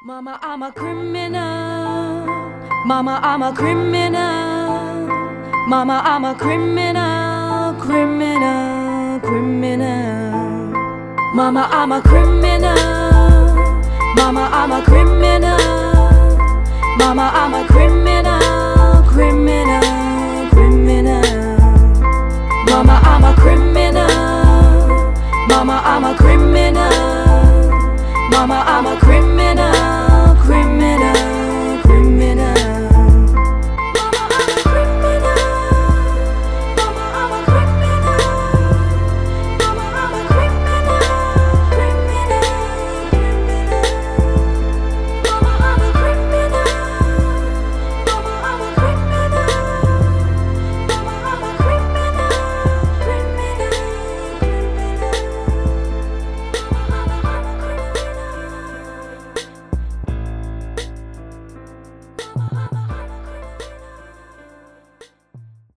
Mama, I'm a criminal. Mama, I'm a criminal. Mama, I'm a criminal, criminal, criminal. Mama, I'm a criminal. Mama, I'm a criminal. Mama, I'm a criminal, criminal, criminal. Mama, I'm a criminal. Mama, I'm a criminal.